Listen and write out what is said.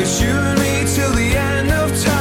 It's you and me till the end of time.